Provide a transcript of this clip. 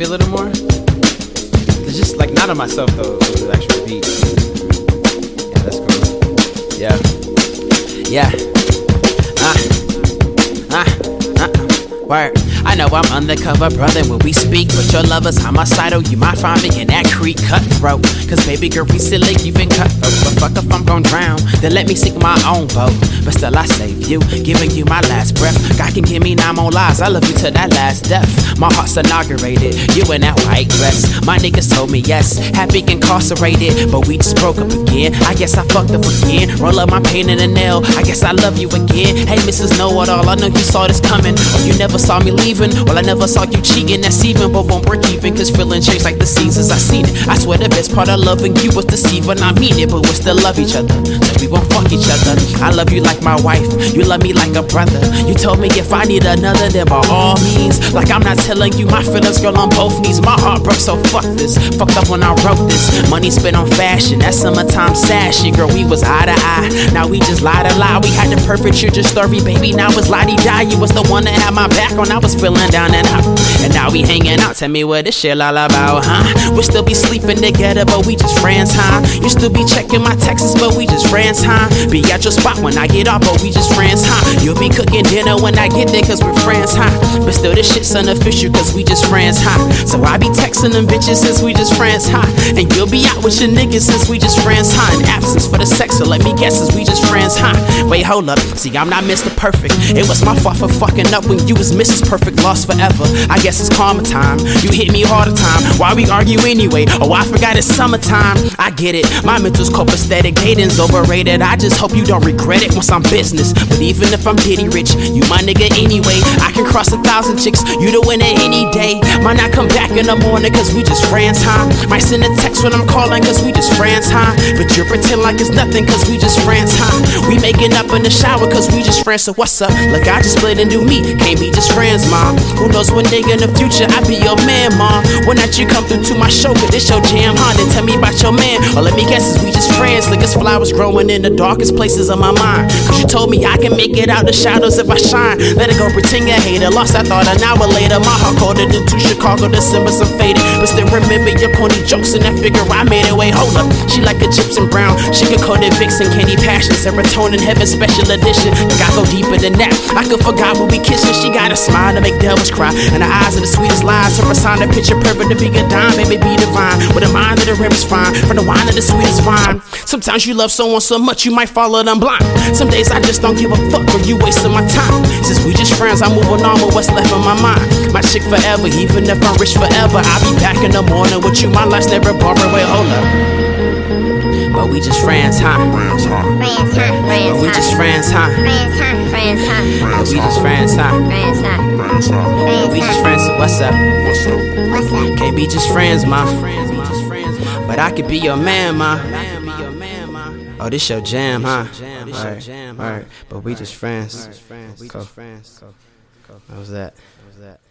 a little more? It's just like not on myself though, with the actual beat. Yeah, that's cool. Yeah. Word. I know I'm undercover, brother, when we speak, but your lover's homicidal. You might find me in that creek cutthroat. Cause baby girl, we silly, you been cutthroat. But fuck if I'm gon' drown, then let me sink my own boat. But still I save you, giving you my last breath. God can give me 9 more lives, I love you to that last death. My heart's inaugurated, you in that white dress. My niggas told me yes, happy incarcerated, but we just broke up again. I guess I fucked up again, roll up my pain in a nail. I guess I love you again. Hey Mrs. Know-It-All, I know you saw this coming. Oh, you never saw me leaving, well I never saw you cheating. That's even, but won't break even, cause feeling changed like the seasons. I seen it, I swear the best part of loving you was deceiving. I mean it, but we still love each other, so we won't fuck each other. I love you like my wife, you love me like a brother. You told me if I need another, then by all means. Like I'm not telling you my feelings, girl, on both knees. My heart broke, so fuck this. Fucked up when I wrote this. Money spent on fashion, that summertime sash shit. Girl, we was eye to eye, now we just lie to lie. We had the perfect children story, baby, now it's la-di-da. You was the one that had my back when I was feeling down and out. And now we hanging out, tell me what this shit all about, huh? We still be sleeping together, but we just friends, huh? You still be checking my texts, but we just friends, huh? Be at your spot when I get off, but we just friends, huh? You'll be cooking dinner when I get there, cause we're friends, huh? But still this shit's unofficial, cause we just friends, huh? So I be texting them bitches since we just friends, huh? And you'll be out with your niggas since we just friends, huh? In absence for the sex, so let me guess, since we just friends, huh? Wait, hold up, see I'm not Mr. Perfect. It was my fault for fucking up when you was Mrs. Perfect, lost forever. I guess it's karma time, you hit me all the time. Why we argue anyway? Oh, I forgot it's summertime. I get it, my mental's copacetic, dating's overrated. I just hope you don't regret it once I'm business. But even if I'm Diddy rich, you my nigga anyway. I can cross 1,000 chicks, you the winner any day. Might not come back in the morning cause we just friends, huh? Might send a text when I'm calling cause we just friends, huh? But you pretend like it's nothing cause we just friends, huh? We making up in the shower cause we just friends, so what's up? Look, I just split a new me, can't be just friends, mom. Who knows one day in the future I be your man, mom. When that you come through to my show, cause this your jam, huh? Then tell me about your man, or let me guess, is we just friends? Like it's flowers growing in the darkest places of my mind. Cause you told me I can make it out the shadows if I shine. Let it go, pretend you hater. Lost I thought an hour later. My heart colder than to Chicago, December, some faded. But still remember your corny jokes and that figure I made it. Wait, hold up. She like a gypsum brown, sugar-coated vixen, candy passion, serotonin, heaven special edition. Like I go deeper than that. I could forgot when we kissing. She got a smile to make devils cry, and her eyes are the sweetest lies. Her persona, picture perfect to be a dime, baby, be divine. With a mind of the rim is fine, from the wine of the sweetest wine. Sometimes you love someone so much you might follow them blind. Some days I just don't give a fuck, or you wasting my time. Since we just friends, I'm moving on with what's left on my mind. My chick forever, even if I'm rich forever. I'll be back in the morning with you, my life's never boring. Wait, hold up. But we just friends, huh? Friends, huh? Friends, huh? Friends, But we just friends, huh? Friends, huh? Friends, huh? But we just friends, huh? Friends, huh? Friends, huh? But we just friends, so what's up? What's up? What's up? Can't be just friends, ma. But I could be your man, ma. Oh, this your jam, huh? Alright. But we just friends. Cool. How was that?